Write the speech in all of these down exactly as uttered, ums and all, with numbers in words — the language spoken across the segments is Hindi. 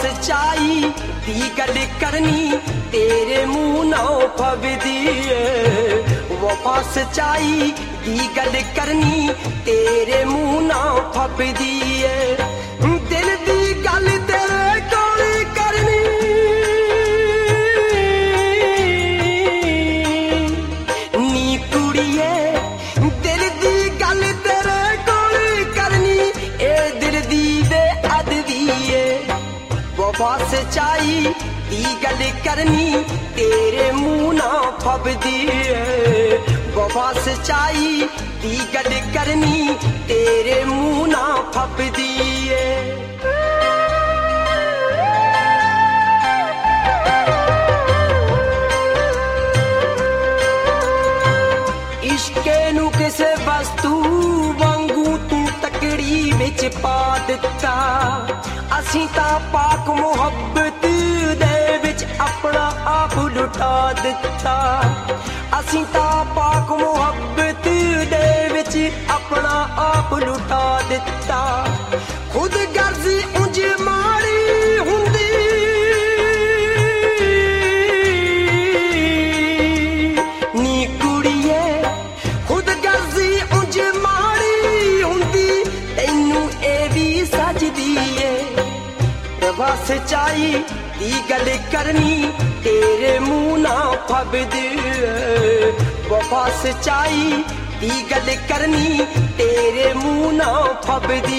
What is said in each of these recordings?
सच्चाई दी गल करनी तेरे मुंह ना फबदी वफा सच्चाई दी गल करनी तेरे मुंह ना फबदी दिल दी गल तेरे कोल करनी नी कुड़िए दिल दी गल तेरे कोल करनी ए दिल दी दे अददी वफा सच्चाई दी गल करनी तेरे मुंह ना फबदी वफा सच्चाई दी गल करनी तेरे मुंह ना फबदी इश्के नू किसे वस्तु वांगू तू तकड़ी विच पा दिता असीं तां पाक मुहब्बत दे विच अपना आप लुटा दिता असीं तां पाक मुहब्बत दे विच अपना आप लुटा दिता खुद गर्जी उंज माड़ी हुंदी नी कुड़िए खुद गर्जी उंज माड़ी हुंदी तैनू ए भी सजदी वफा सच्चाई दी गल करनी तेरे मुंह ना फबदी वफा सच्चाई दी गल करनी तेरे मुंह ना फबदी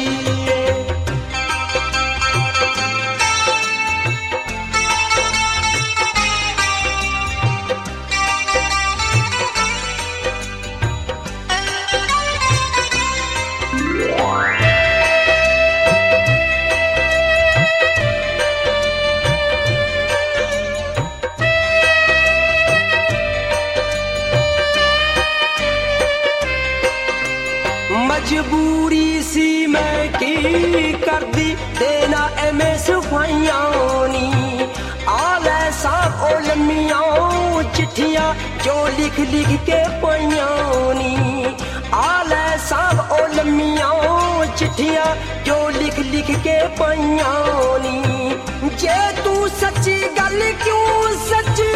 मजबूरी सी मैं की कर दी देना एमे सफाइयानी आले साहब ओ लम्मियां चिट्ठियां जो लिख लिख के पाइयानी आले साहब ओ लम्मियां चिट्ठियां जो लिख लिख के पाइयानी जे तू सच्ची गल क्यों सच्ची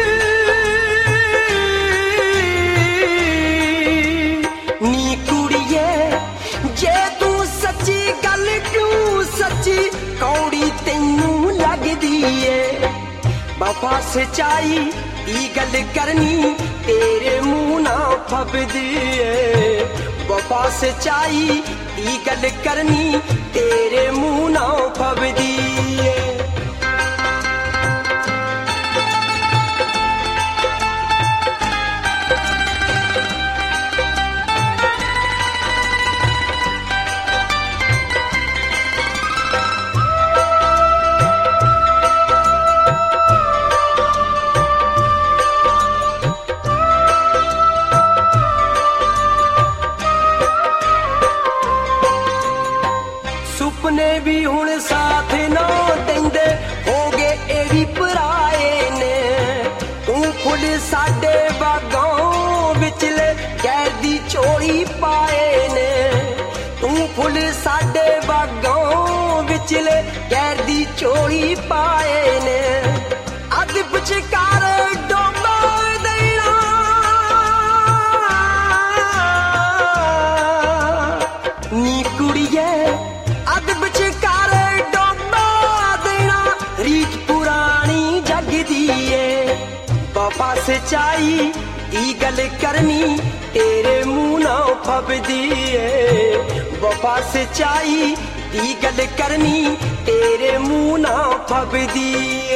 नी कुड़िए जे तू सच्ची गल क्यों सच्ची कौड़ी तैनू लगदी है वफा सच्चाई दी गल करनी तेरे मुंह ना फबदी वफा सच्चाई दी गल करनी तेरे मुंह ना फबदी सुपने भी हुण साथ ना देंदे हो गए ए भी पराए ने तू फुल साडे बागों विचले कैदी चोरी पाए ने तू फुल साडे बागों विचले कैदी चोरी पाए ने अद विचकार डोबा देना नी कुड़िए अद विचकार डोबा देना रीत पुरानी जगदी वफा सच्चाई दी गल करनी तेरे मुंह ना फबदी वफा सच्चाई दी गल करनी तेरे मुंह ना फबदी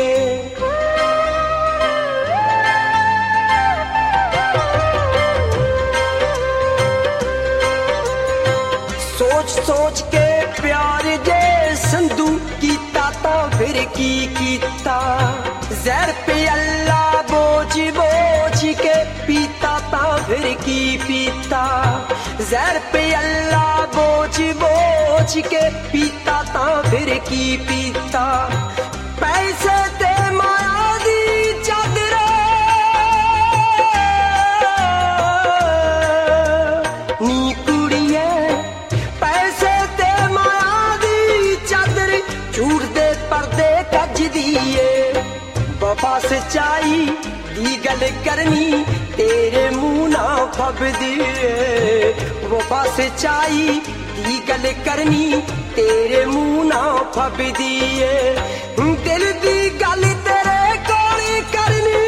सोच सोच के प्यार जे संधू कीता ता फिर की कीता जहर पे अल्लाह बोझ बोझ के पीता ता फिर की पीता जहर पे अल्लाह बोझ बोझ के पीता ता फिर की पीता पैसे ते माया दी चादरा नी कुड़िए पैसे ते माया दी चादर झूठ दे पर्दे वफा सच्चाई दी गल करनी तेरे मुंह ना फबदी वफा सच्चाई दी गल करनी तेरे मुंह ना फबदी दिल दी गल तेरे कोल करनी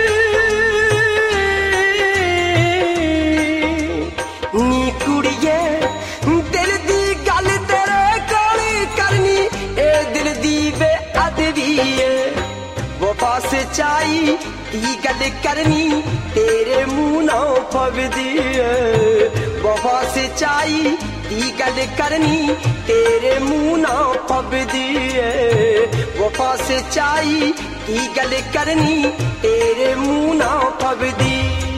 नी कुड़िए दिल दी गल तेरे कोल करनी ए दिल दी बेअदबी वफा सच्चाई दी गल करनी तेरे मुंह ना फबदी वफा सच्चाई दी गल करनी तेरे मुंह ना फबदी वफा सच्चाई दी गल करनी तेरे मुंह ना फबदी।